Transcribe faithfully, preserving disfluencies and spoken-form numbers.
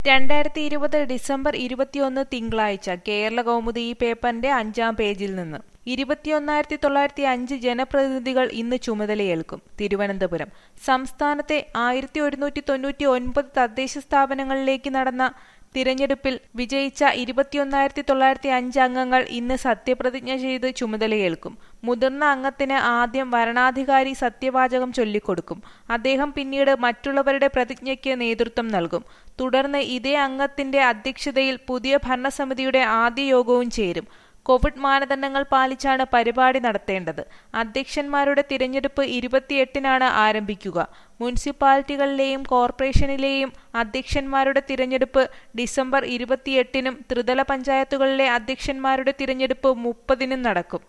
രണ്ടായിരത്തി ഇരുപത് ഡിസംബർ ഇരുപത്തിയൊന്ന് തിങ്കളാഴ്ച കേരളകൗമുദി ഈ പേപ്പറിന്റെ അഞ്ചാം പേജിൽ നിന്ന് ഇരുപത്തിയൊന്നായിരത്തി തൊള്ളായിരത്തി അഞ്ച് ജനപ്രതിനിധികൾ ഇന്ന് ചുമതലയേൽക്കും. തിരുവനന്തപുരം സംസ്ഥാനത്തെ ആയിരത്തി ഒരുന്നൂറ്റി തൊണ്ണൂറ്റി ഒൻപത് തദ്ദേശ സ്ഥാപനങ്ങളിലേക്ക് നടന്ന തിരഞ്ഞെടുപ്പിൽ വിജയിച്ച ഇരുപത്തിയൊന്നായിരത്തി തൊള്ളായിരത്തി അഞ്ച് അംഗങ്ങൾ ഇന്ന് സത്യപ്രതിജ്ഞ ചെയ്ത് ചുമതലയേൽക്കും. മുതിർന്ന അംഗത്തിന് ആദ്യം വരണാധികാരി സത്യവാചകം ചൊല്ലിക്കൊടുക്കും. അദ്ദേഹം പിന്നീട് മറ്റുള്ളവരുടെ പ്രതിജ്ഞയ്ക്ക് നേതൃത്വം നൽകും. തുടർന്ന് ഇതേ അംഗത്തിന്റെ അധ്യക്ഷതയിൽ പുതിയ ഭരണസമിതിയുടെ ആദ്യ യോഗവും ചേരും. കോവിഡ് മാനദണ്ഡങ്ങൾ പാലിച്ചാണ് പരിപാടി നടത്തേണ്ടത്. അധ്യക്ഷന്മാരുടെ തിരഞ്ഞെടുപ്പ് ഇരുപത്തിയെട്ടിനാണ് ആരംഭിക്കുക. മുനിസിപ്പാലിറ്റികളിലെയും കോർപ്പറേഷനിലെയും അധ്യക്ഷന്മാരുടെ തിരഞ്ഞെടുപ്പ് ഡിസംബർ ഇരുപത്തിയെട്ടിനും ത്രിതല പഞ്ചായത്തുകളിലെ അധ്യക്ഷന്മാരുടെ തിരഞ്ഞെടുപ്പ് മുപ്പതിനും നടക്കും.